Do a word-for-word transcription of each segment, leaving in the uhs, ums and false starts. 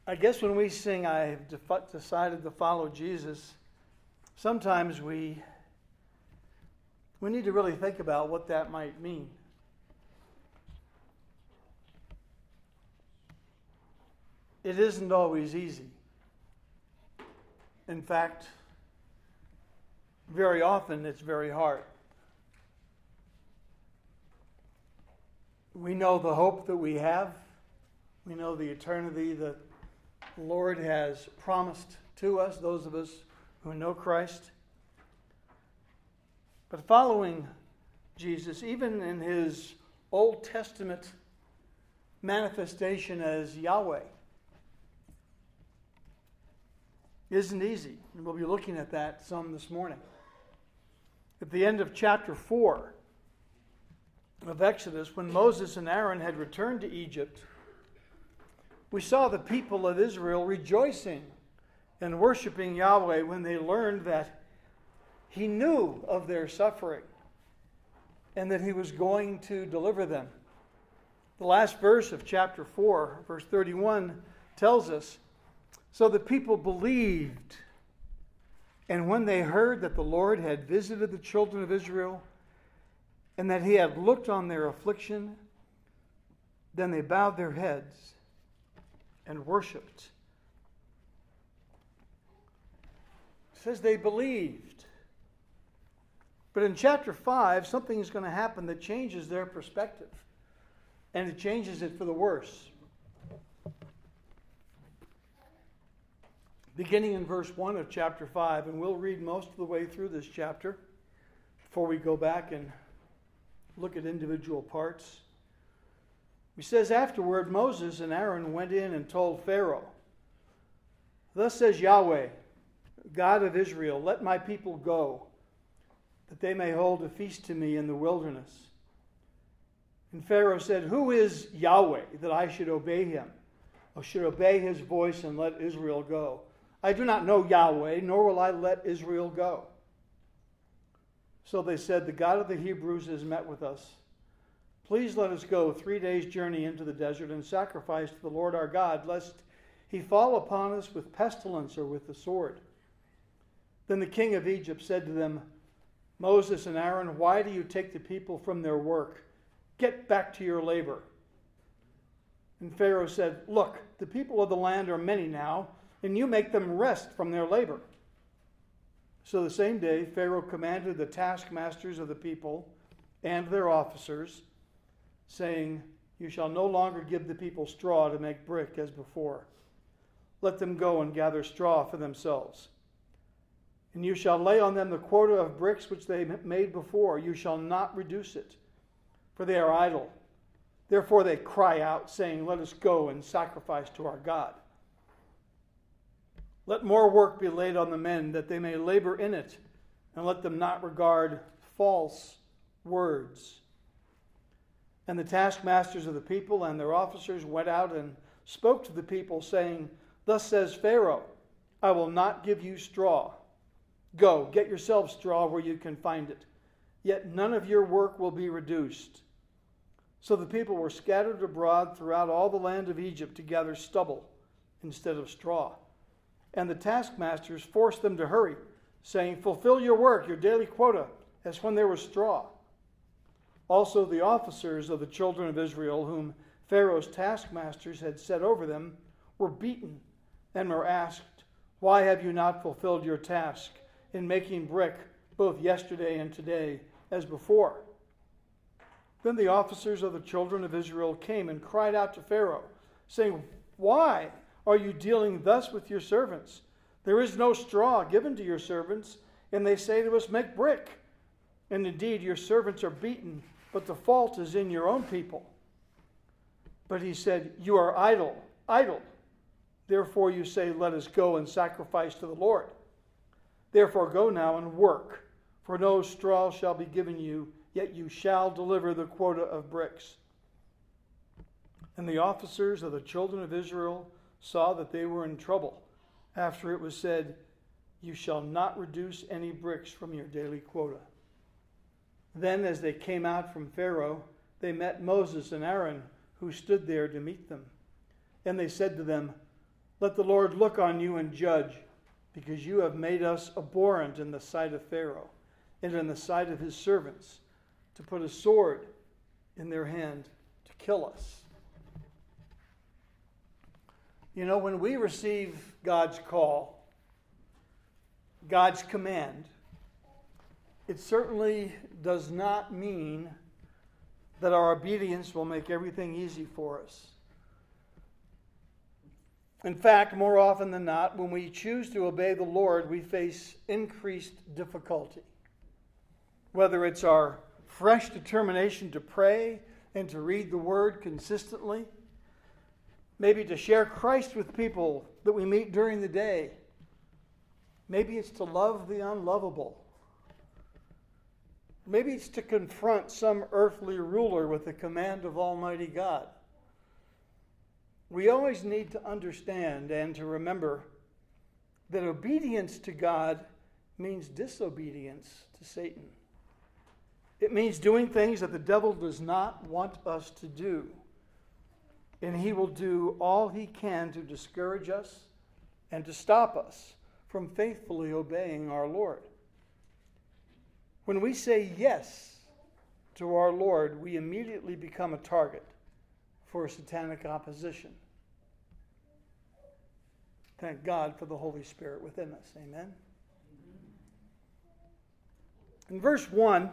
I guess when we sing, I have def- decided to follow Jesus, sometimes we, we need to really think about what that might mean. It isn't always easy. In fact, very often it's very hard. We know the hope that we have. We know the eternity that the Lord has promised to us, those of us who know Christ. But following Jesus, even in his Old Testament manifestation as Yahweh, isn't easy. And we'll be looking at that some this morning. At the end of chapter four of Exodus, when Moses and Aaron had returned to Egypt, we saw the people of Israel rejoicing and worshiping Yahweh when they learned that he knew of their suffering and that he was going to deliver them. The last verse of chapter four, verse thirty-one, tells us, "So the people believed, and when they heard that the Lord had visited the children of Israel and that he had looked on their affliction, then they bowed their heads and worshipped." It says they believed. But in chapter five, something is going to happen that changes their perspective. And it changes it for the worse. Beginning in verse one of chapter five, and we'll read most of the way through this chapter before we go back and look at individual parts. He says, "Afterward, Moses and Aaron went in and told Pharaoh, 'Thus says Yahweh, God of Israel, let my people go, that they may hold a feast to me in the wilderness.' And Pharaoh said, 'Who is Yahweh, that I should obey him, or should obey his voice and let Israel go? I do not know Yahweh, nor will I let Israel go.' So they said, 'The God of the Hebrews has met with us. Please let us go three days' journey into the desert and sacrifice to the Lord our God, lest he fall upon us with pestilence or with the sword.' Then the king of Egypt said to them, 'Moses and Aaron, why do you take the people from their work? Get back to your labor.' And Pharaoh said, 'Look, the people of the land are many now, and you make them rest from their labor.' So the same day, Pharaoh commanded the taskmasters of the people and their officers, saying, 'You shall no longer give the people straw to make brick as before. Let them go and gather straw for themselves. And you shall lay on them the quota of bricks which they made before. You shall not reduce it, for they are idle. Therefore they cry out, saying, Let us go and sacrifice to our God. Let more work be laid on the men, that they may labor in it, and let them not regard false words.' And the taskmasters of the people and their officers went out and spoke to the people, saying, 'Thus says Pharaoh, I will not give you straw. Go, get yourselves straw where you can find it. Yet none of your work will be reduced.' So the people were scattered abroad throughout all the land of Egypt to gather stubble instead of straw. And the taskmasters forced them to hurry, saying, 'Fulfill your work, your daily quota, as when there was straw.' Also the officers of the children of Israel, whom Pharaoh's taskmasters had set over them, were beaten and were asked, 'Why have you not fulfilled your task in making brick both yesterday and today as before?' Then the officers of the children of Israel came and cried out to Pharaoh, saying, 'Why are you dealing thus with your servants? There is no straw given to your servants, and they say to us, Make brick. And indeed your servants are beaten, but the fault is in your own people.' But he said, 'You are idle, idle. Therefore you say, Let us go and sacrifice to the Lord. Therefore go now and work, for no straw shall be given you, yet you shall deliver the quota of bricks.' And the officers of the children of Israel saw that they were in trouble, after it was said, 'You shall not reduce any bricks from your daily quota.' Then as they came out from Pharaoh, they met Moses and Aaron, who stood there to meet them. And they said to them, Let the Lord look on you and judge, because you have made us abhorrent in the sight of Pharaoh and in the sight of his servants, to put a sword in their hand to kill us. You know, when we receive God's call, God's command, it certainly does not mean that our obedience will make everything easy for us. In fact, more often than not, when we choose to obey the Lord, we face increased difficulty. Whether it's our fresh determination to pray and to read the Word consistently, maybe to share Christ with people that we meet during the day. Maybe it's to love the unlovable. Maybe it's to confront some earthly ruler with the command of Almighty God. We always need to understand and to remember that obedience to God means disobedience to Satan. It means doing things that the devil does not want us to do. And he will do all he can to discourage us and to stop us from faithfully obeying our Lord. When we say yes to our Lord, we immediately become a target for satanic opposition. Thank God for the Holy Spirit within us. Amen. In verse one,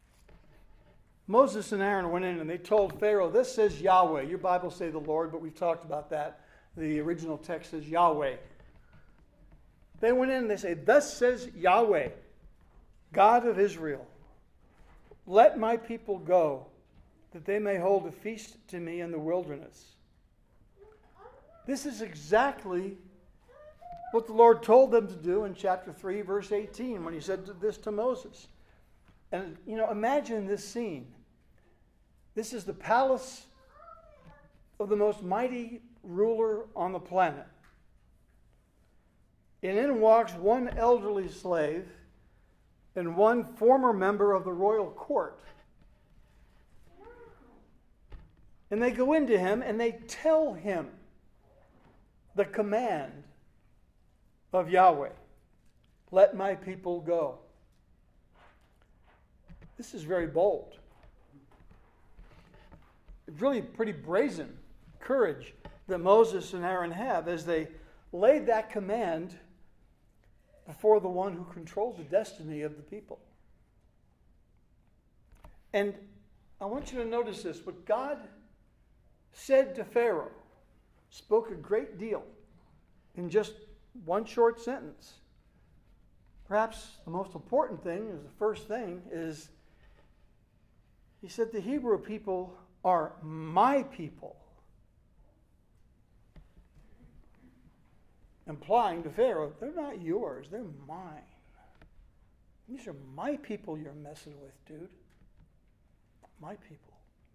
Moses and Aaron went in and they told Pharaoh, this says Yahweh. Your Bible say the Lord, but we've talked about that. The original text says Yahweh. They went in and they say, thus says Yahweh, God of Israel, let my people go, that they may hold a feast to me in the wilderness. This is exactly what the Lord told them to do in chapter three, verse eighteen, when he said this to Moses. And, you know, imagine this scene. This is the palace of the most mighty ruler on the planet. And in walks one elderly slave and one former member of the royal court. And they go into him and they tell him the command of Yahweh. Let my people go. This is very bold. It's really pretty brazen courage that Moses and Aaron have as they laid that command before the one who controls the destiny of the people. And I want you to notice this. What God said to Pharaoh spoke a great deal in just one short sentence. Perhaps the most important thing, is the first thing, is he said the Hebrew people are my people. Implying to Pharaoh, they're not yours, they're mine. These are my people you're messing with, dude. My people.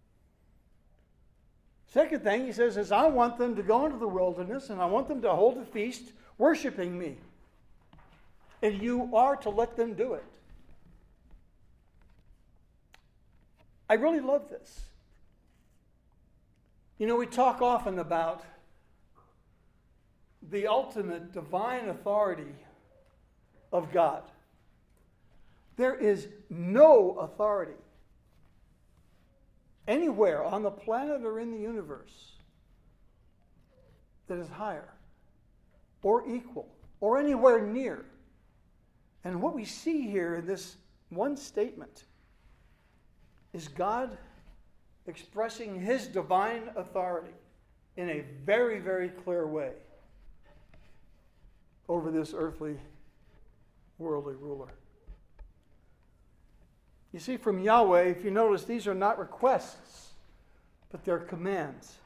Second thing he says is, I want them to go into the wilderness and I want them to hold a feast worshiping me. And you are to let them do it. I really love this. You know, we talk often about the ultimate divine authority of God. There is no authority anywhere on the planet or in the universe that is higher or equal or anywhere near. And what we see here in this one statement is God expressing his divine authority in a very, very clear way over this earthly, worldly ruler. You see, from Yahweh, if you notice, these are not requests, but they're commands.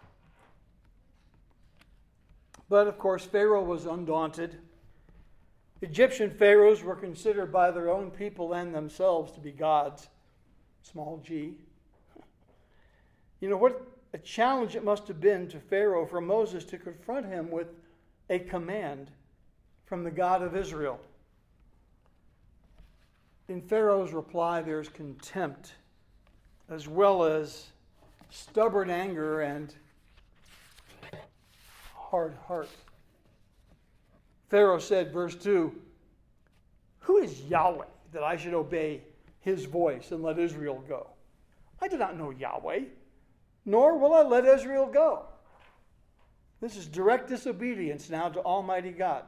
But, of course, Pharaoh was undaunted. Egyptian pharaohs were considered by their own people and themselves to be gods, small g. You know, what a challenge it must have been to Pharaoh for Moses to confront him with a command from the God of Israel. In Pharaoh's reply, there's contempt, as well as stubborn anger and hard heart. Pharaoh said, verse two, "Who is Yahweh that I should obey his voice and let Israel go? I do not know Yahweh, nor will I let Israel go." This is direct disobedience now to Almighty God.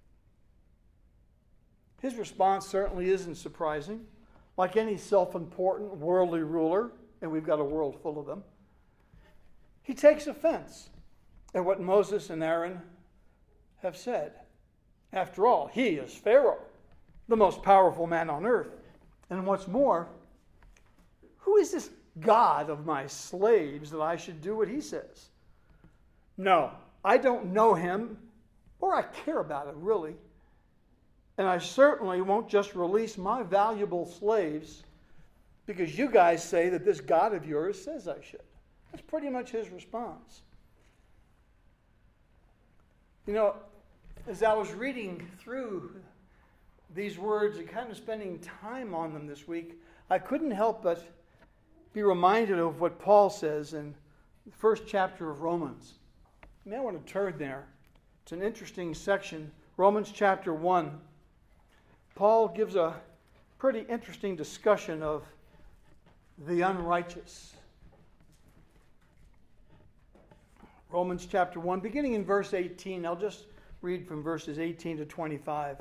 His response certainly isn't surprising. Like any self-important worldly ruler, and we've got a world full of them, he takes offense at what Moses and Aaron have said. After all, he is Pharaoh, the most powerful man on earth. And what's more, who is this God of my slaves that I should do what he says? No, I don't know him, or I care about him, really. And I certainly won't just release my valuable slaves because you guys say that this God of yours says I should. That's pretty much his response. You know, as I was reading through these words and kind of spending time on them this week, I couldn't help but be reminded of what Paul says in the first chapter of Romans. You may want to turn there. It's an interesting section. Romans chapter one. Paul gives a pretty interesting discussion of the unrighteous. Romans chapter one, beginning in verse eighteen. I'll just read from verses eighteen to twenty-five.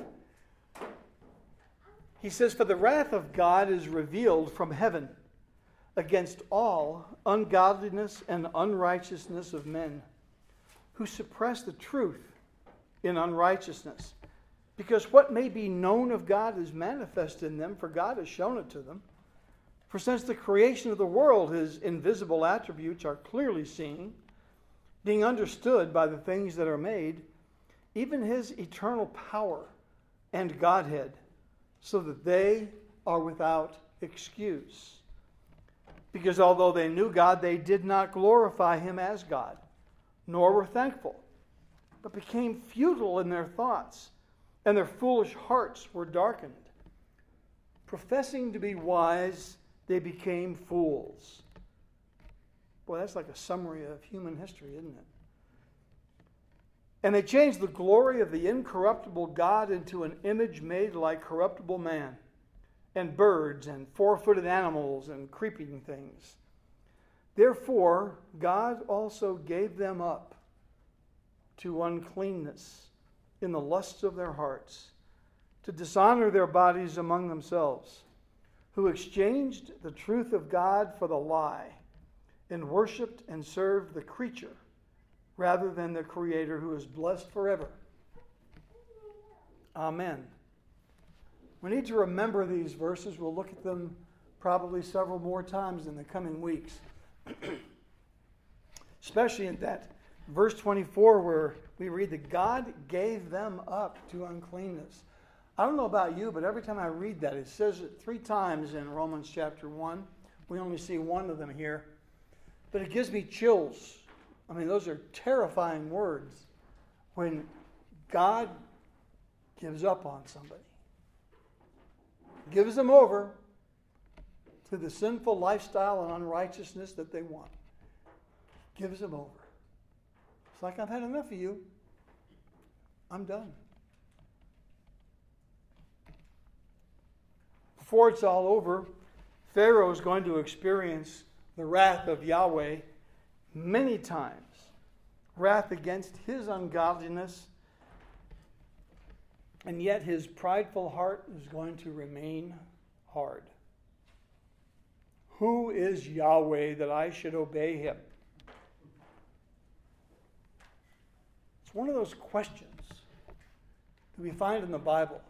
He says, "For the wrath of God is revealed from heaven against all ungodliness and unrighteousness of men, who suppress the truth in unrighteousness. Because what may be known of God is manifest in them, for God has shown it to them. For since the creation of the world, his invisible attributes are clearly seen, being understood by the things that are made, even his eternal power and Godhead, so that they are without excuse. Because although they knew God, they did not glorify him as God, nor were thankful, but became futile in their thoughts, and their foolish hearts were darkened. Professing to be wise, they became fools." Boy, that's like a summary of human history, isn't it? "And they changed the glory of the incorruptible God into an image made like corruptible man, and birds, and four-footed animals, and creeping things. Therefore, God also gave them up to uncleanness in the lusts of their hearts, to dishonor their bodies among themselves, who exchanged the truth of God for the lie, and worshipped and served the creature rather than the Creator, who is blessed forever. Amen." We need to remember these verses. We'll look at them probably several more times in the coming weeks. Especially in that verse twenty-four where we read that God gave them up to uncleanness. I don't know about you, but every time I read that, it says it three times in Romans chapter one. We only see one of them here. But it gives me chills. I mean, those are terrifying words when God gives up on somebody. Gives them over to the sinful lifestyle and unrighteousness that they want. Gives them over. It's like, I've had enough of you. I'm done. Before it's all over, Pharaoh is going to experience the wrath of Yahweh many times. Wrath against his ungodliness. And yet his prideful heart is going to remain hard. Who is Yahweh that I should obey him? It's one of those questions that we find in the Bible.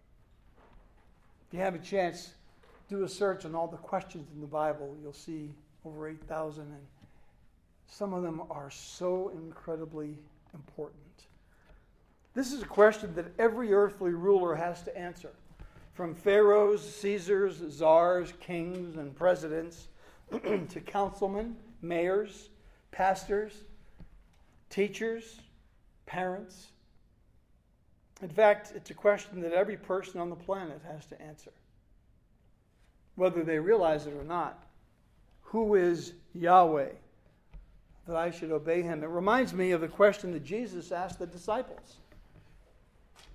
If you have a chance, do a search on all the questions in the Bible. You'll see over eight thousand, and some of them are so incredibly important. This is a question that every earthly ruler has to answer. From pharaohs, Caesars, czars, kings, and presidents, to councilmen, mayors, pastors, teachers, parents. In fact, it's a question that every person on the planet has to answer, whether they realize it or not. Who is Yahweh that I should obey him? It reminds me of the question that Jesus asked the disciples.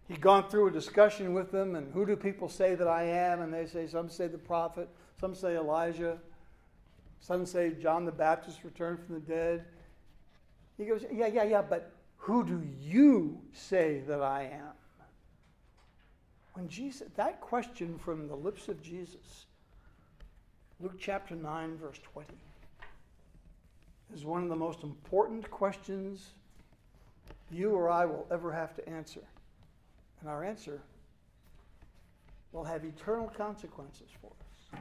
he'd gone through a discussion with them, and who do people say that I am? And they say, some say the prophet, some say Elijah, some say John the Baptist returned from the dead. He goes, yeah, yeah, yeah, but who do you say that I am? When Jesus, that question from the lips of Jesus, Luke chapter nine, verse twenty, is one of the most important questions you or I will ever have to answer. And our answer will have eternal consequences for us.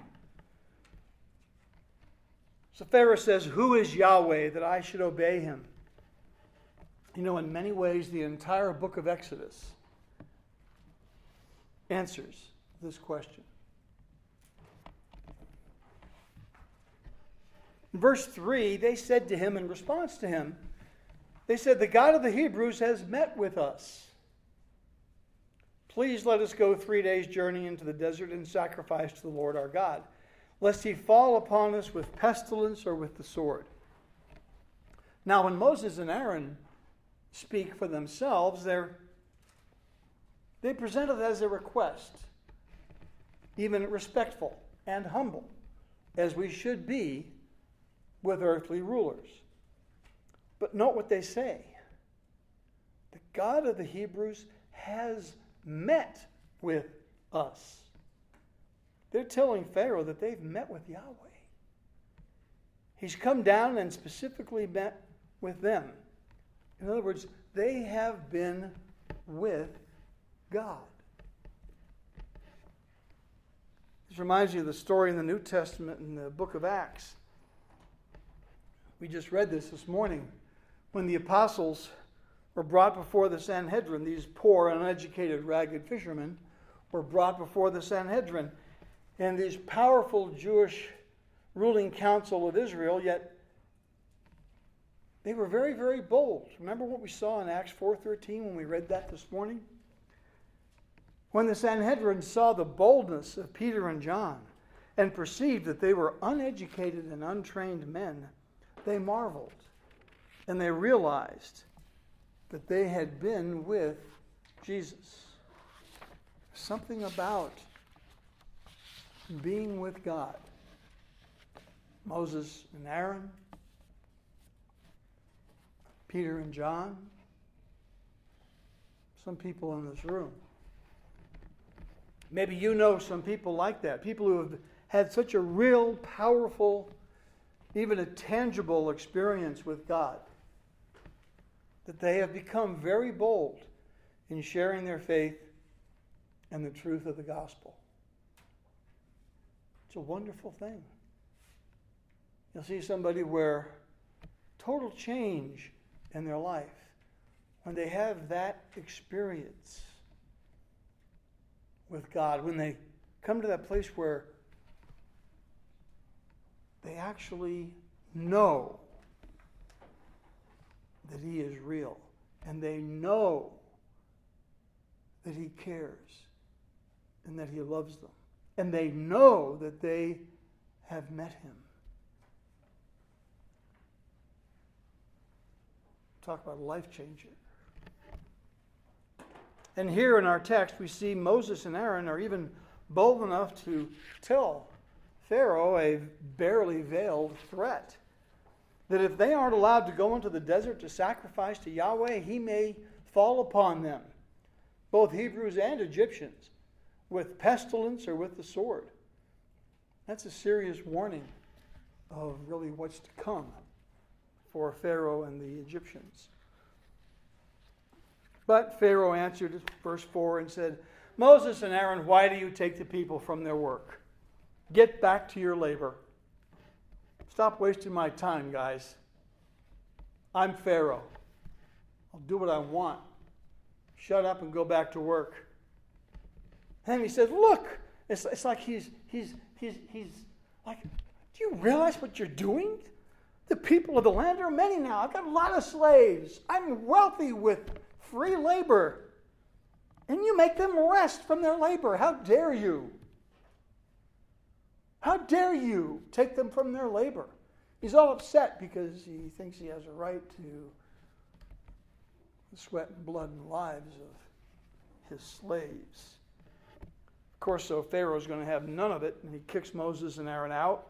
So Pharaoh says, who is Yahweh that I should obey him? You know, in many ways, the entire book of Exodus answers this question. In verse three, they said to him in response to him, they said, the God of the Hebrews has met with us. Please let us go three days' journey into the desert and sacrifice to the Lord our God, lest he fall upon us with pestilence or with the sword. Now, when Moses and Aaron speak for themselves, they're, they present it as a request, even respectful and humble, as we should be with earthly rulers. But note what they say. The God of the Hebrews has met with us. They're telling Pharaoh that they've met with Yahweh. He's come down and specifically met with them. In other words, they have been with God. This reminds me of the story in the New Testament in the book of Acts. We just read this this morning. When the apostles were brought before the Sanhedrin, these poor, uneducated, ragged fishermen were brought before the Sanhedrin. And these powerful Jewish ruling council of Israel, yet they were very, very bold. Remember what we saw in Acts four thirteen when we read that this morning? When the Sanhedrin saw the boldness of Peter and John and perceived that they were uneducated and untrained men, they marveled. And they realized that they had been with Jesus. Something about being with God. Moses and Aaron, Peter and John, some people in this room. Maybe you know some people like that, people who have had such a real, powerful, even a tangible experience with God, that they have become very bold in sharing their faith and the truth of the gospel. It's a wonderful thing. You'll see somebody where total change in their life when they have that experience with God, when they come to that place where they actually know that he is real, and they know that he cares and that he loves them, and they know that they have met him. Talk about a life changer. And here in our text we see Moses and Aaron are even bold enough to tell Pharaoh a barely veiled threat, that if they aren't allowed to go into the desert to sacrifice to Yahweh, he may fall upon them, both Hebrews and Egyptians, with pestilence or with the sword. That's a serious warning of really what's to come for Pharaoh and the Egyptians. But Pharaoh answered, verse four, and said, Moses and Aaron, why do you take the people from their work? Get back to your labor. Stop wasting my time, guys. I'm Pharaoh. I'll do what I want. Shut up and go back to work. And he says, look, it's, it's like he's, he's, he's, he's like, do you realize what you're doing? The people of the land are many now. I've got a lot of slaves. I'm wealthy with free labor. And you make them rest from their labor. How dare you? How dare you take them from their labor? He's all upset because he thinks he has a right to the sweat and blood and lives of his slaves. Of course, so Pharaoh's going to have none of it, and he kicks Moses and Aaron out.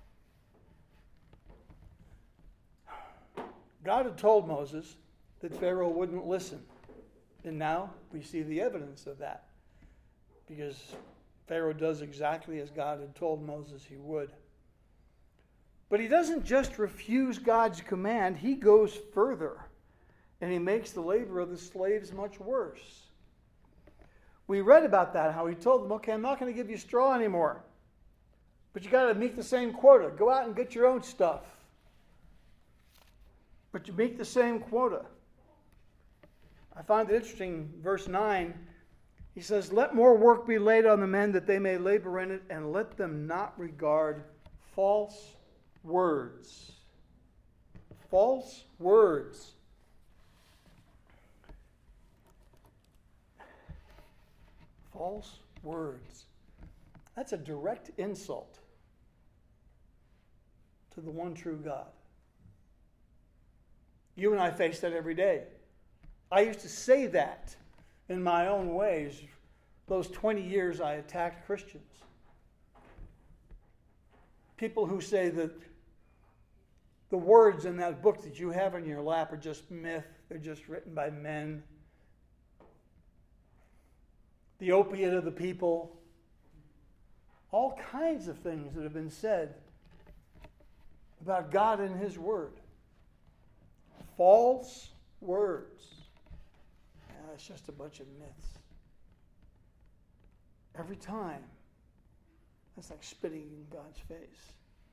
God had told Moses that Pharaoh wouldn't listen. And now we see the evidence of that. Because Pharaoh does exactly as God had told Moses he would. But he doesn't just refuse God's command, he goes further. And he makes the labor of the slaves much worse. We read about that, how he told them, okay, I'm not going to give you straw anymore. But you got to meet the same quota. Go out and get your own stuff. But you meet the same quota. I find it interesting, verse nine, he says, let more work be laid on the men that they may labor in it, and let them not regard false words. False words. False words. That's a direct insult to the one true God. You and I face that every day. I used to say that in my own ways. Those twenty years I attacked Christians. People who say that the words in that book that you have in your lap are just myth. They're just written by men. The opiate of the people. All kinds of things that have been said about God and His Word. False words. Yeah, it's just a bunch of myths. Every time. That's like spitting in God's face.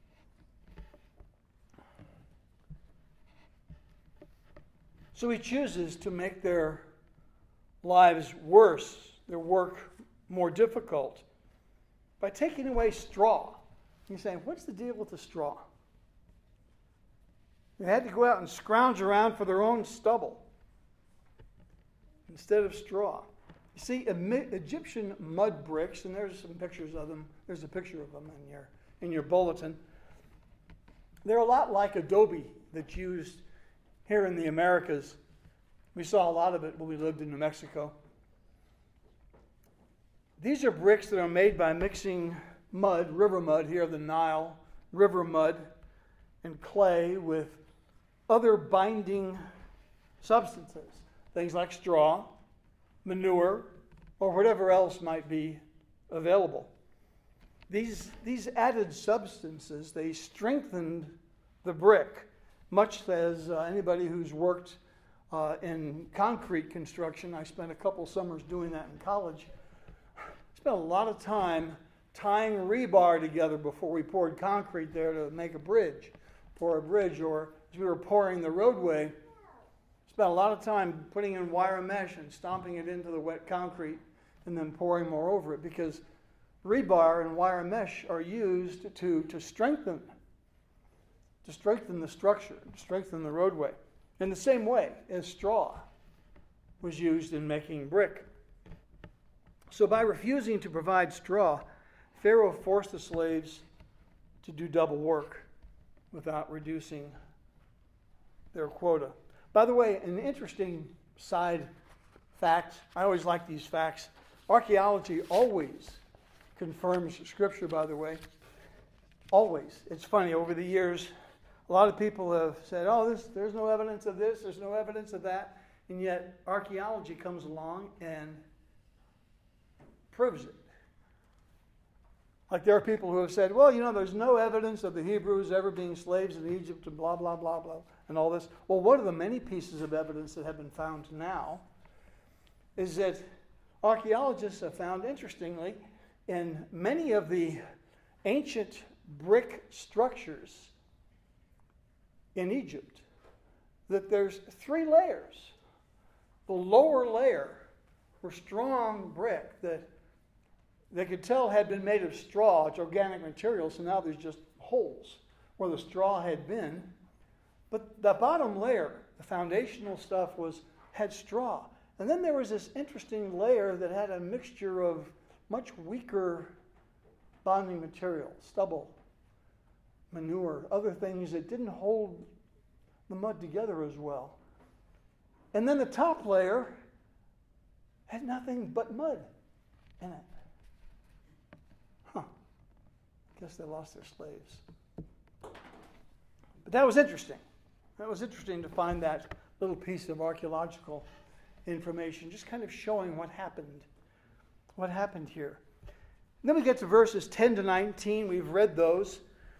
So He chooses to make their lives worse, their work more difficult, by taking away straw. You're saying, what's the deal with the straw? They had to go out and scrounge around for their own stubble instead of straw. You see, Egyptian mud bricks, and there's some pictures of them. There's a picture of them in your, in your bulletin. They're a lot like adobe that's used here in the Americas. We saw a lot of it when we lived in New Mexico. These are bricks that are made by mixing mud, river mud here, the Nile, river mud, and clay with other binding substances. Things like straw, manure, or whatever else might be available. These, these added substances, they strengthened the brick, much as uh, anybody who's worked uh, in concrete construction. I spent a couple summers doing that in college. Spent a lot of time tying rebar together before we poured concrete there to make a bridge, pour a bridge, or as we were pouring the roadway, spent a lot of time putting in wire mesh and stomping it into the wet concrete and then pouring more over it, because rebar and wire mesh are used to, to strengthen to strengthen the structure, to strengthen the roadway. In the same way as straw was used in making brick. So by refusing to provide straw, Pharaoh forced the slaves to do double work without reducing their quota. By the way, an interesting side fact, I always like these facts. Archaeology always confirms Scripture, by the way. Always. It's funny, over the years, a lot of people have said, oh, this, there's no evidence of this, there's no evidence of that, and yet archaeology comes along and proves it. Like there are people who have said, well, you know, there's no evidence of the Hebrews ever being slaves in Egypt and blah, blah, blah, blah, and all this. Well, one of the many pieces of evidence that have been found now is that archaeologists have found, interestingly, in many of the ancient brick structures in Egypt, that there's three layers. The lower layer were strong brick that they could tell had been made of straw. It's organic material, so now there's just holes where the straw had been. But the bottom layer, the foundational stuff, was had straw. And then there was this interesting layer that had a mixture of much weaker bonding material, stubble, manure, other things that didn't hold the mud together as well. And then the top layer had nothing but mud in it. Huh. Guess they lost their slaves. But that was interesting. That was interesting to find that little piece of archaeological information, just kind of showing what happened. What happened here. And then we get to verses ten to nineteen. We've read those.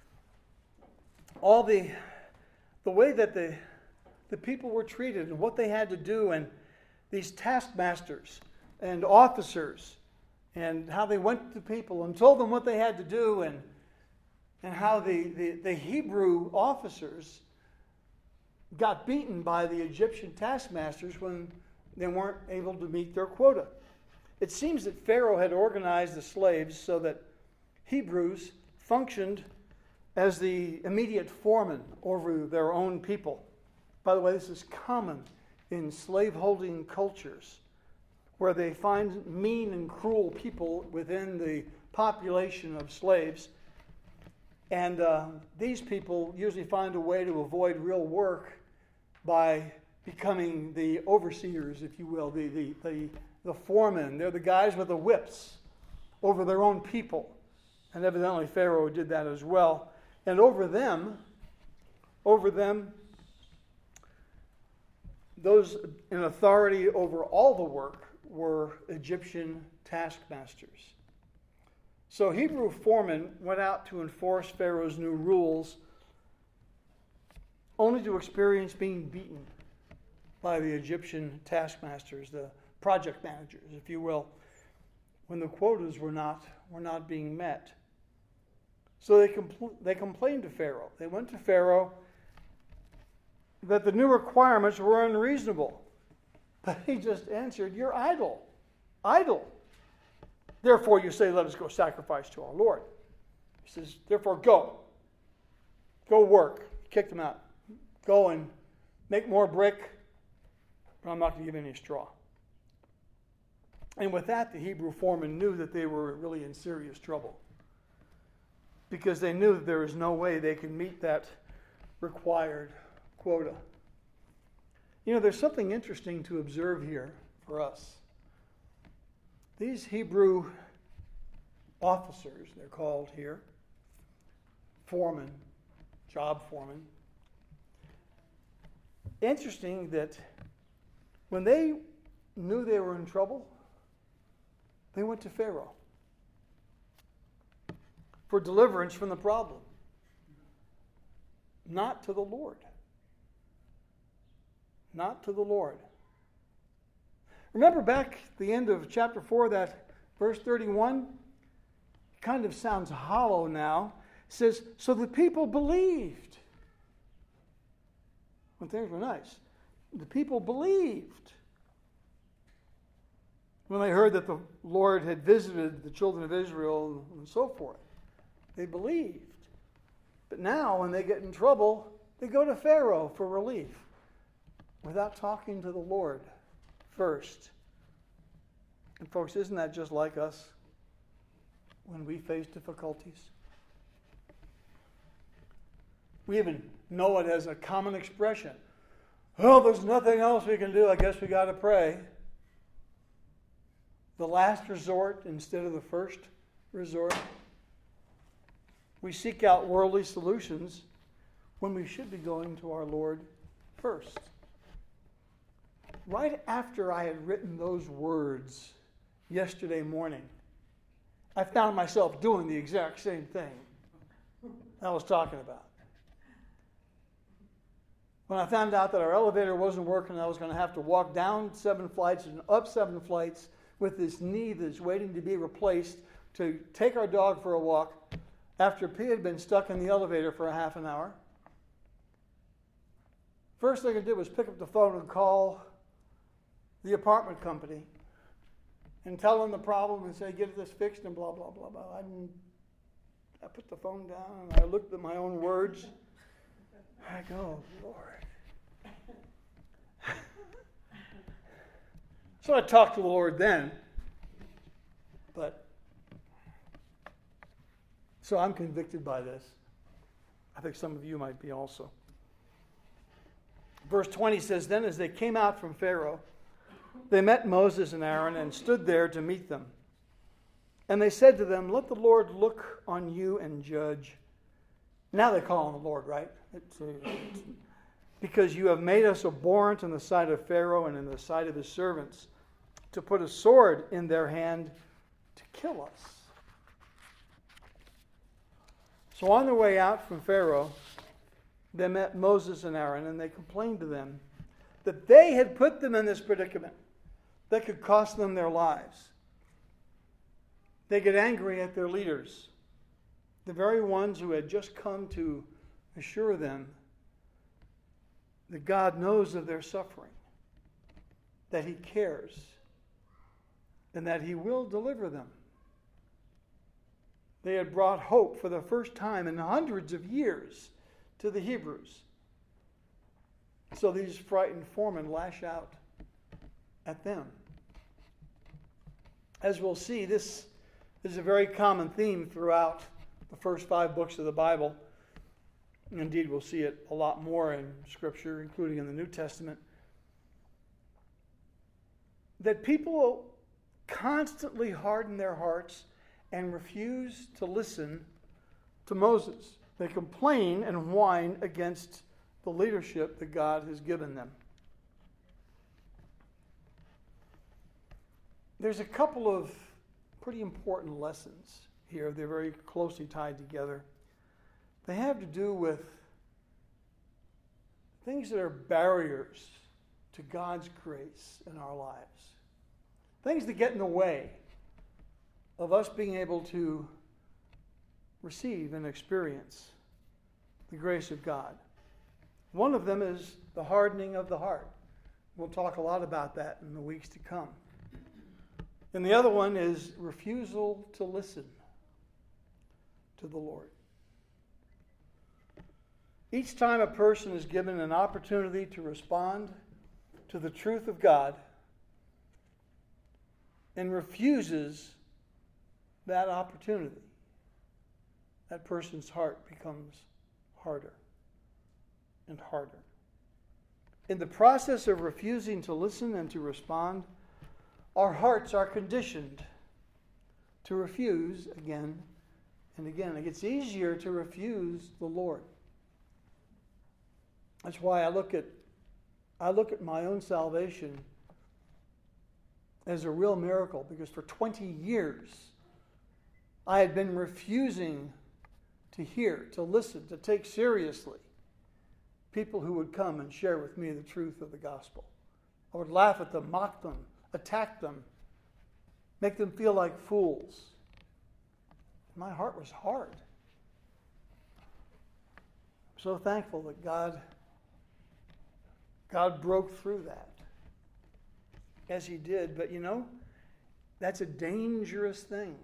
All the the way that the the people were treated and what they had to do, and these taskmasters and officers, and how they went to people and told them what they had to do, and and how the, the, the Hebrew officers got beaten by the Egyptian taskmasters when they weren't able to meet their quota. It seems that Pharaoh had organized the slaves so that Hebrews functioned as the immediate foreman over their own people. By the way, this is common in slaveholding cultures, where they find mean and cruel people within the population of slaves. And uh, these people usually find a way to avoid real work by becoming the overseers, if you will, the, the, the, the foremen. They're the guys with the whips over their own people. And evidently Pharaoh did that as well. And over them, over them, those in authority over all the work were Egyptian taskmasters. So Hebrew foremen went out to enforce Pharaoh's new rules, only to experience being beaten by the Egyptian taskmasters, the project managers, if you will, when the quotas were not, were not being met. So they, compl- they complained to Pharaoh. They went to Pharaoh that the new requirements were unreasonable. But he just answered, "You're idle. Idle. Therefore you say, let us go sacrifice to our Lord." He says, therefore go. Go work. He kicked them out. Go and make more brick, but I'm not going to give you any straw. And with that, the Hebrew foreman knew that they were really in serious trouble, because they knew that there was no way they could meet that required quota. You know, there's something interesting to observe here for us. These Hebrew officers, they're called here, foremen, job foremen. Interesting that when they knew they were in trouble, they went to Pharaoh for deliverance from the problem, not to the Lord. Not to the Lord. Remember back at the end of chapter four, that verse thirty-one? It kind of sounds hollow now. It says, so the people believed. When things were nice. The people believed. When they heard that the Lord had visited the children of Israel and so forth. They believed. But now when they get in trouble, they go to Pharaoh for relief, without talking to the Lord first. And folks, isn't that just like us when we face difficulties? We even know it as a common expression. Oh, there's nothing else we can do. I guess we got to pray. The last resort instead of the first resort. We seek out worldly solutions when we should be going to our Lord first. Right after I had written those words yesterday morning, I found myself doing the exact same thing I was talking about. When I found out that our elevator wasn't working, I was going to have to walk down seven flights and up seven flights with this knee that's waiting to be replaced to take our dog for a walk after P had been stuck in the elevator for a half an hour. First thing I did was pick up the phone and call the apartment company and tell them the problem and say, get this fixed and blah, blah, blah, blah. I, didn't, I put the phone down and I looked at my own words. I go, Lord. So I talked to the Lord then, but so I'm convicted by this. I think some of you might be also. Verse twenty says, then as they came out from Pharaoh, they met Moses and Aaron and stood there to meet them. And they said to them, "Let the Lord look on you and judge." Now they call on the Lord, right? It's, uh, because you have made us abhorrent in the sight of Pharaoh and in the sight of his servants, to put a sword in their hand to kill us. So on their way out from Pharaoh, they met Moses and Aaron, and they complained to them that they had put them in this predicament that could cost them their lives. They get angry at their leaders, the very ones who had just come to assure them that God knows of their suffering, that he cares, and that he will deliver them. They had brought hope for the first time in hundreds of years to the Hebrews. So these frightened foremen lash out at them. As we'll see, this is a very common theme throughout the first five books of the Bible. Indeed, we'll see it a lot more in Scripture, including in the New Testament. That people constantly harden their hearts and refuse to listen to Moses. They complain and whine against the leadership that God has given them. There's a couple of pretty important lessons here. They're very closely tied together. They have to do with things that are barriers to God's grace in our lives. Things that get in the way of us being able to receive and experience the grace of God. One of them is the hardening of the heart. We'll talk a lot about that in the weeks to come. And the other one is refusal to listen to the Lord. Each time a person is given an opportunity to respond to the truth of God and refuses that opportunity, that person's heart becomes harder and harder. In the process of refusing to listen and to respond, our hearts are conditioned to refuse again and again. It gets easier to refuse the Lord. That's why I look at I look at my own salvation as a real miracle, because for twenty years I had been refusing to hear, to listen, to take seriously people who would come and share with me the truth of the gospel. I would laugh at them, mock them, attack them, make them feel like fools. My heart was hard. I'm so thankful that God, God broke through that, as he did. But you know, that's a dangerous thing.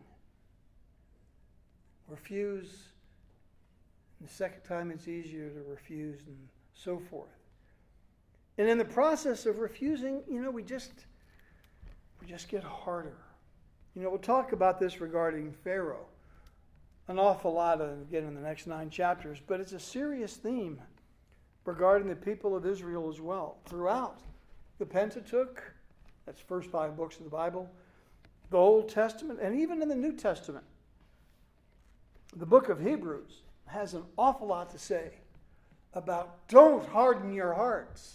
Refuse. And the second time it's easier to refuse, and so forth. And in the process of refusing, you know, we just we just get harder. You know, we'll talk about this regarding Pharaoh an awful lot, again, in the next nine chapters, but it's a serious theme regarding the people of Israel as well. Throughout the Pentateuch, that's the first five books of the Bible, the Old Testament, and even in the New Testament, the book of Hebrews has an awful lot to say about don't harden your hearts.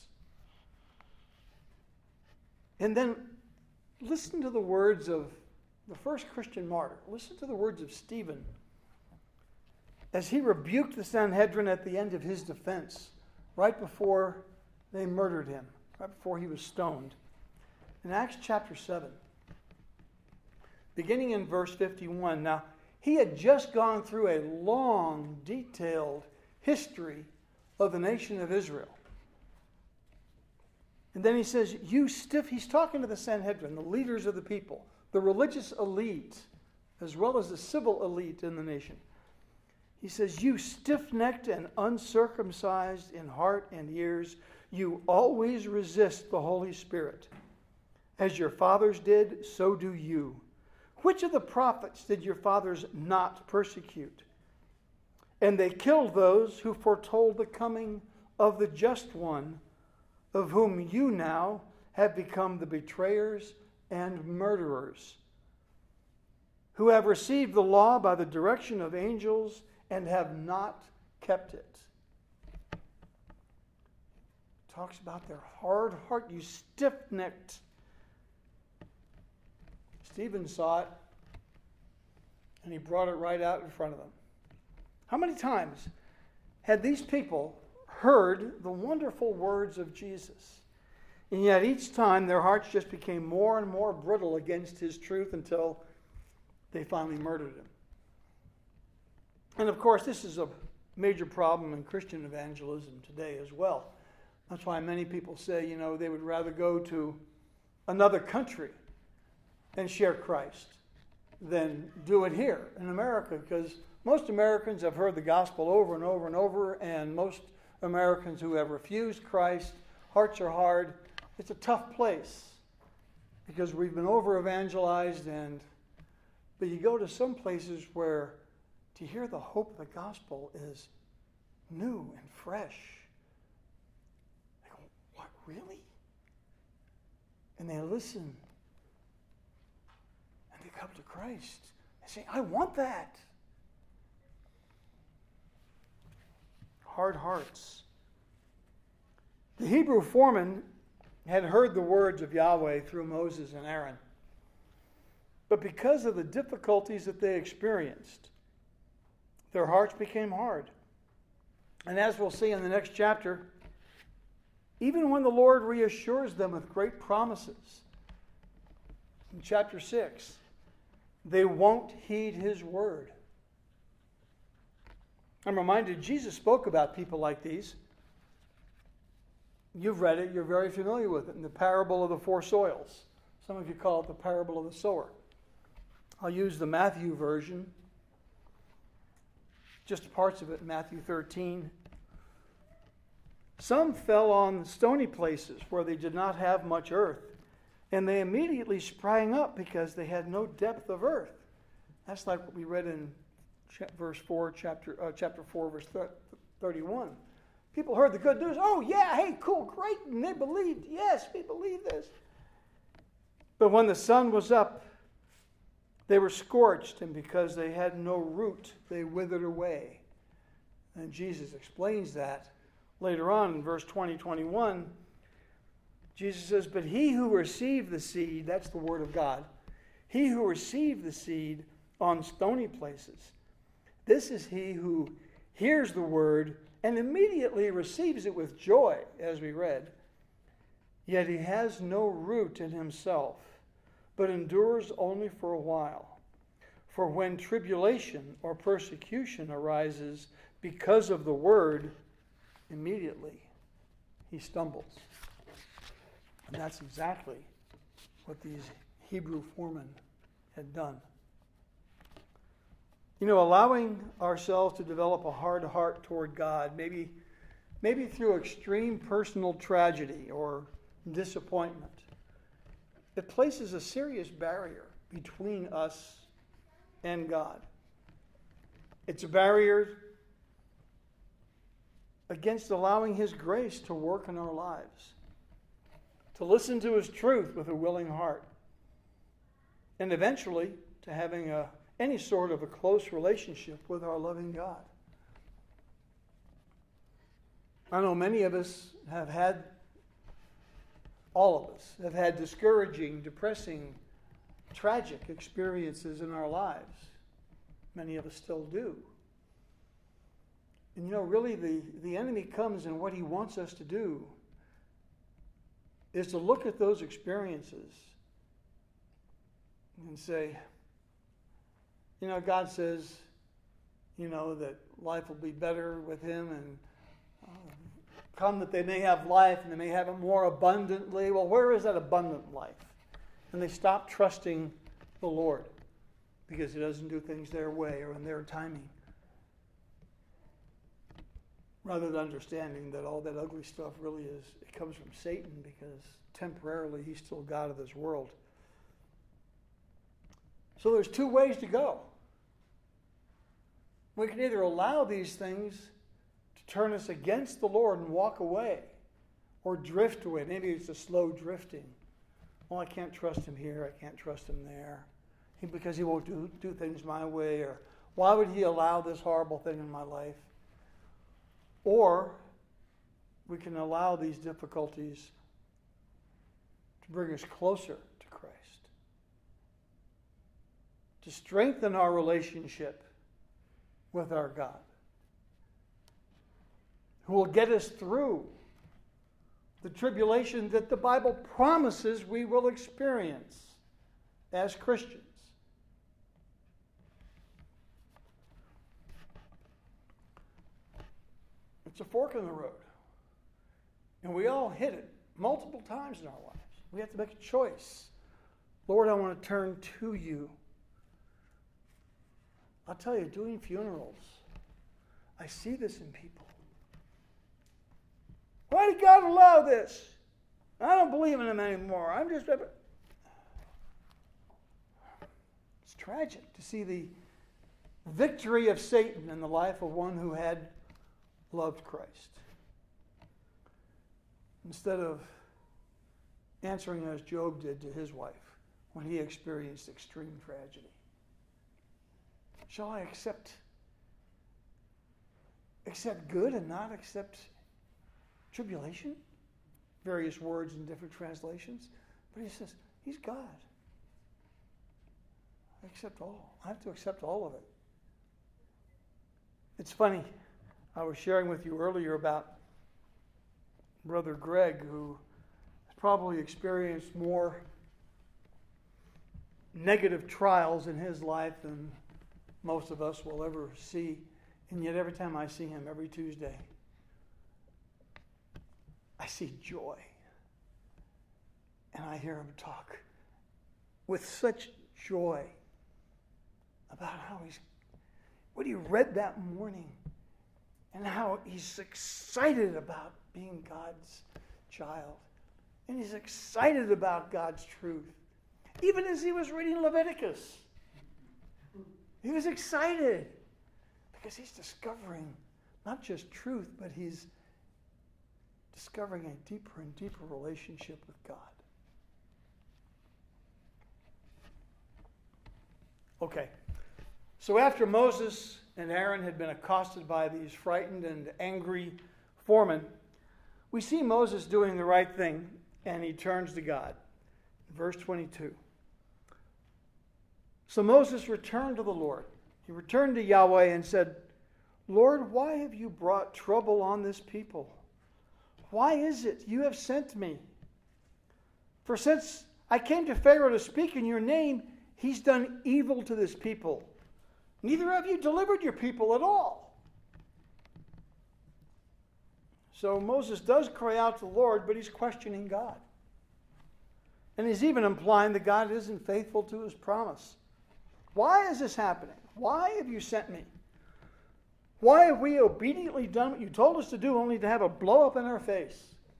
And then listen to the words of the first Christian martyr. Listen to the words of Stephen as he rebuked the Sanhedrin at the end of his defense, right before they murdered him, right before he was stoned. In Acts chapter seven, beginning in verse fifty-one. Now, he had just gone through a long, detailed history of the nation of Israel. And then he says, you stiff, he's talking to the Sanhedrin, the leaders of the people, the religious elite, as well as the civil elite in the nation. He says, you stiff-necked and uncircumcised in heart and ears, you always resist the Holy Spirit. As your fathers did, so do you. Which of the prophets did your fathers not persecute? And they killed those who foretold the coming of the just one, of whom you now have become the betrayers and murderers, who have received the law by the direction of angels and have not kept it. Talks about their hard heart, you stiff-necked. Stephen saw it, and he brought it right out in front of them. How many times had these people heard the wonderful words of Jesus? And yet each time their hearts just became more and more brittle against his truth until they finally murdered him. And of course, this is a major problem in Christian evangelism today as well. That's why many people say, you know, they would rather go to another country and share Christ than do it here in America, because most Americans have heard the gospel over and over and over, and most Americans who have refused Christ, hearts are hard. It's a tough place because we've been over-evangelized, and but you go to some places where to hear the hope of the gospel is new and fresh. They go, what, really? And they listen. And they come to Christ. They say, I want that. Hard hearts. The Hebrew foreman had heard the words of Yahweh through Moses and Aaron. But because of the difficulties that they experienced, their hearts became hard. And as we'll see in the next chapter, even when the Lord reassures them with great promises, in chapter six, they won't heed his word. I'm reminded Jesus spoke about people like these. You've read it, you're very familiar with it, in the parable of the four soils. Some of you call it the parable of the sower. I'll use the Matthew version, just parts of it in Matthew thirteen. Some fell on stony places where they did not have much earth, and they immediately sprang up because they had no depth of earth. That's like what we read in verse four, chapter uh, chapter four, verse thirty-one. People heard the good news. Oh yeah, hey, cool, great, and they believed. Yes, we believe this. But when the sun was up, they were scorched, and because they had no root, they withered away. And Jesus explains that later on in verse twenty, twenty-one. Jesus says, but he who received the seed, that's the word of God, he who received the seed on stony places, this is he who hears the word and immediately receives it with joy, as we read. Yet he has no root in himself, but endures only for a while. For when tribulation or persecution arises because of the word, immediately he stumbles. And that's exactly what these Hebrew foremen had done. You know, allowing ourselves to develop a hard heart toward God, maybe, maybe through extreme personal tragedy or disappointment, it places a serious barrier between us and God. It's a barrier against allowing his grace to work in our lives, to listen to his truth with a willing heart, and eventually to having a, any sort of a close relationship with our loving God. I know many of us have had All of us have had discouraging, depressing, tragic experiences in our lives. Many of us still do. And you know, really the, the enemy comes, and what he wants us to do is to look at those experiences and say, you know, God says, you know, that life will be better with him, and uh, come that they may have life and they may have it more abundantly. Well, where is that abundant life? And they stop trusting the Lord because he doesn't do things their way or in their timing. Rather than understanding that all that ugly stuff really is, it comes from Satan because temporarily he's still God of this world. So there's two ways to go. We can either allow these things to turn us against the Lord and walk away, or drift away. Maybe it's a slow drifting. Well, I can't trust him here. I can't trust him there. He, because he won't do, do things my way. Or why would he allow this horrible thing in my life? Or we can allow these difficulties to bring us closer to Christ, to strengthen our relationship with our God, who will get us through the tribulation that the Bible promises we will experience as Christians. It's a fork in the road. And we all hit it multiple times in our lives. We have to make a choice. Lord, I want to turn to you. I'll tell you, doing funerals, I see this in people. Why did God allow this? I don't believe in him anymore. I'm just... It's tragic to see the victory of Satan in the life of one who had loved Christ. Instead of answering as Job did to his wife when he experienced extreme tragedy. Shall I accept accept good and not accept tribulation? Various words in different translations. But he says, he's God. I accept all. I have to accept all of it. It's funny. I was sharing with you earlier about Brother Greg, who has probably experienced more negative trials in his life than most of us will ever see. And yet every time I see him, every Tuesday, I see joy. And I hear him talk with such joy about how he's, what he read that morning, and how he's excited about being God's child. And he's excited about God's truth. Even as he was reading Leviticus, he was excited because he's discovering not just truth, but he's discovering a deeper and deeper relationship with God. Okay, so after Moses and Aaron had been accosted by these frightened and angry foremen, we see Moses doing the right thing, and he turns to God. Verse twenty-two. So Moses returned to the Lord. He returned to Yahweh and said, Lord, why have you brought trouble on this people? Why is it you have sent me? For since I came to Pharaoh to speak in your name, he's done evil to this people. Neither have you delivered your people at all. So Moses does cry out to the Lord, but he's questioning God. And he's even implying that God isn't faithful to his promise. Why is this happening? Why have you sent me? Why have we obediently done what you told us to do only to have a blow up in our face?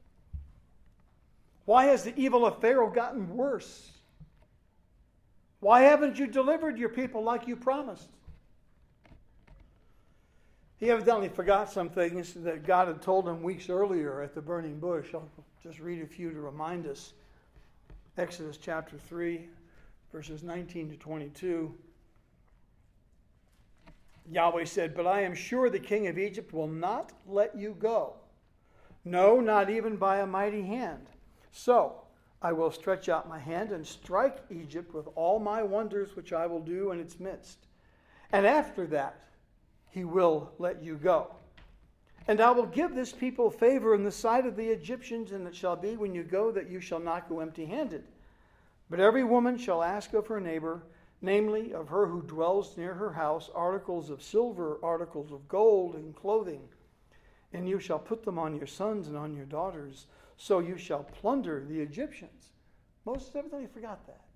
Why has the evil of Pharaoh gotten worse? Why haven't you delivered your people like you promised? He evidently forgot some things that God had told him weeks earlier at the burning bush. I'll just read a few to remind us. Exodus chapter three, verses nineteen to twenty-two. Yahweh said, but I am sure the king of Egypt will not let you go. No, not even by a mighty hand. So I will stretch out my hand and strike Egypt with all my wonders which I will do in its midst. And after that, he will let you go. And I will give this people favor in the sight of the Egyptians, and it shall be when you go that you shall not go empty-handed. But every woman shall ask of her neighbor, namely of her who dwells near her house, articles of silver, articles of gold, and clothing. And you shall put them on your sons and on your daughters, so you shall plunder the Egyptians. Moses evidently forgot that.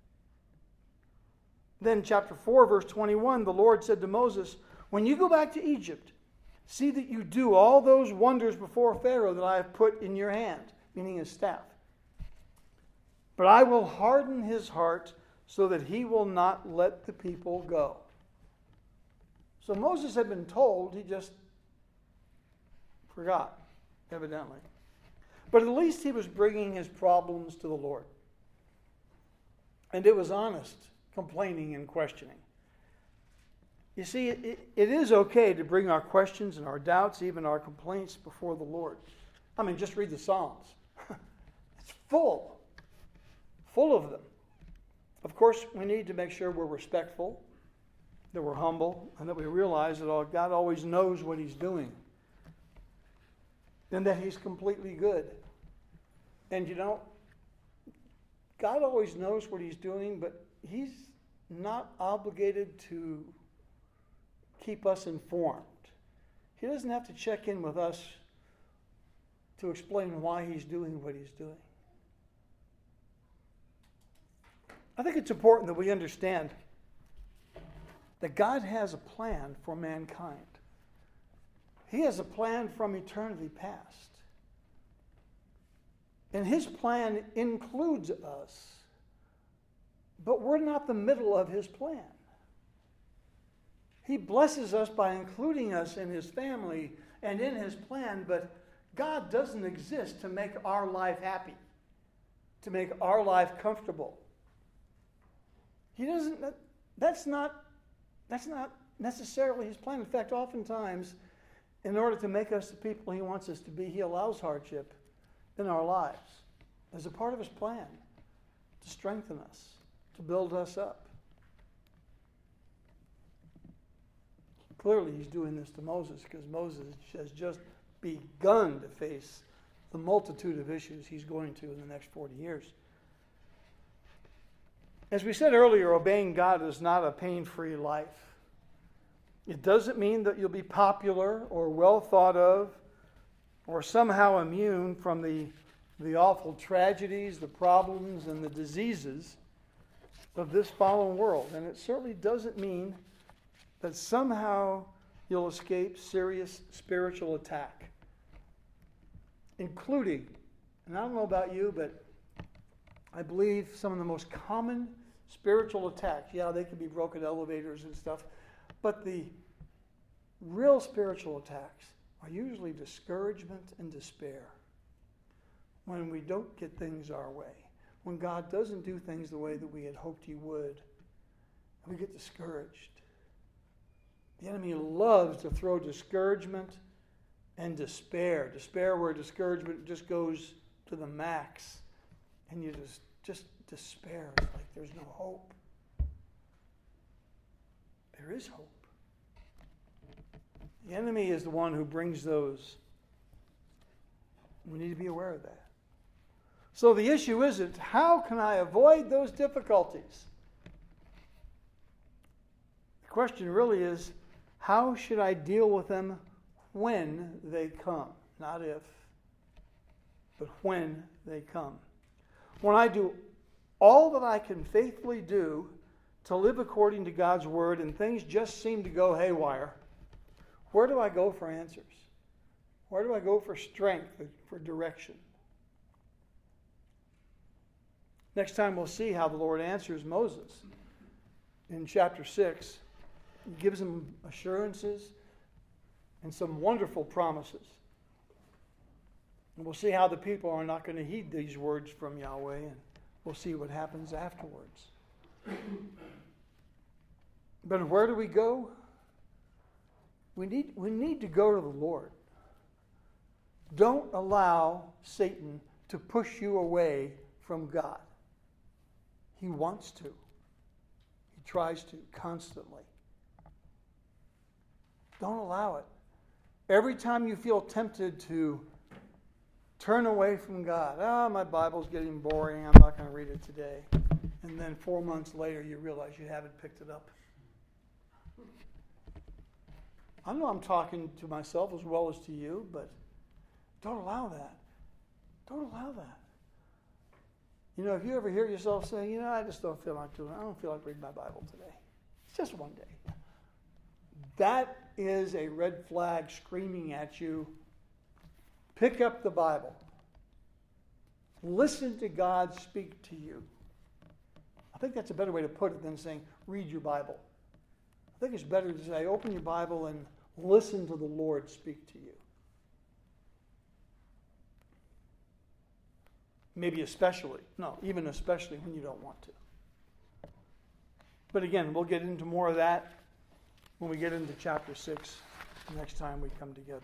Then chapter four, verse twenty-one, the Lord said to Moses, when you go back to Egypt, see that you do all those wonders before Pharaoh that I have put in your hand, meaning his staff. But I will harden his heart so that he will not let the people go. So Moses had been told, he just forgot, evidently. But at least he was bringing his problems to the Lord. And it was honest, complaining and questioning. You see, it, it is okay to bring our questions and our doubts, even our complaints, before the Lord. I mean, just read the Psalms. It's full, full of them. Of course, we need to make sure we're respectful, that we're humble, and that we realize that God always knows what he's doing. And that he's completely good. And you know, God always knows what he's doing, but he's not obligated to keep us informed. He doesn't have to check in with us to explain why he's doing what he's doing. I think it's important that we understand that God has a plan for mankind. He has a plan from eternity past. And his plan includes us, but we're not the middle of his plan. He blesses us by including us in his family and in his plan, but God doesn't exist to make our life happy, to make our life comfortable. He doesn't, that, that's not, that's not necessarily his plan. In fact, oftentimes, in order to make us the people he wants us to be, he allows hardship in our lives as a part of his plan to strengthen us, to build us up. Clearly, he's doing this to Moses because Moses has just begun to face the multitude of issues he's going to in the next forty years. As we said earlier, obeying God is not a pain-free life. It doesn't mean that you'll be popular or well thought of or somehow immune from the, the awful tragedies, the problems, and the diseases of this fallen world. And it certainly doesn't mean that somehow you'll escape serious spiritual attack, including, and I don't know about you, but I believe some of the most common spiritual attacks, yeah, they can be broken elevators and stuff, but the real spiritual attacks are usually discouragement and despair. When we don't get things our way, when God doesn't do things the way that we had hoped he would, we get discouraged. The enemy loves to throw discouragement and despair. Despair where discouragement just goes to the max. And you just, just despair. It's like there's no hope. There is hope. The enemy is the one who brings those. We need to be aware of that. So the issue isn't, how can I avoid those difficulties? The question really is, how should I deal with them when they come? Not if, but when they come. When I do all that I can faithfully do to live according to God's word and things just seem to go haywire, where do I go for answers? Where do I go for strength, for direction? Next time we'll see how the Lord answers Moses. In chapter six, he gives him assurances and some wonderful promises. And we'll see how the people are not going to heed these words from Yahweh, and we'll see what happens afterwards. But where do we go? We need, we need to go to the Lord. Don't allow Satan to push you away from God. He wants to. He tries to constantly. Don't allow it. Every time you feel tempted to turn away from God, ah, oh, my Bible's getting boring, I'm not going to read it today. And then four months later, you realize you haven't picked it up. I know I'm talking to myself as well as to you, but don't allow that. Don't allow that. You know, if you ever hear yourself saying, you know, I just don't feel like doing it. I don't feel like reading my Bible today. It's just one day. That is a red flag screaming at you. Pick up the Bible. Listen to God speak to you. I think that's a better way to put it than saying, read your Bible. I think it's better to say, open your Bible and listen to the Lord speak to you. Maybe especially. No, even especially when you don't want to. But again, we'll get into more of that when we get into chapter six next time we come together.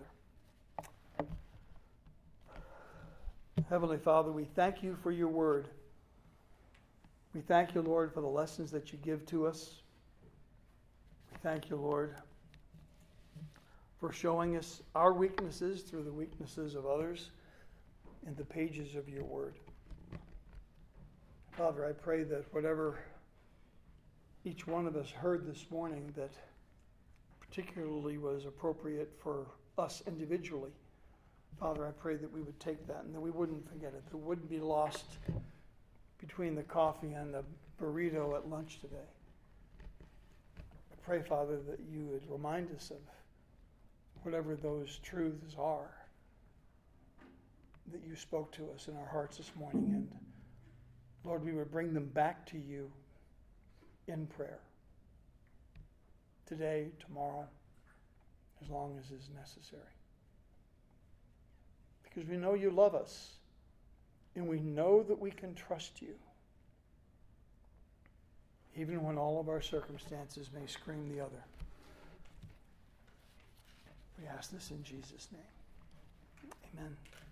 Heavenly Father, we thank you for your word. We thank you, Lord, for the lessons that you give to us. We thank you, Lord, for showing us our weaknesses through the weaknesses of others in the pages of your word. Father, I pray that whatever each one of us heard this morning that particularly was appropriate for us individually, Father, I pray that we would take that and that we wouldn't forget it, that it wouldn't be lost between the coffee and the burrito at lunch today. I pray, Father, that you would remind us of whatever those truths are that you spoke to us in our hearts this morning. And Lord, we would bring them back to you in prayer today, tomorrow, as long as is necessary. Because we know you love us, and we know that we can trust you, even when all of our circumstances may scream the other. We ask this in Jesus' name. Amen.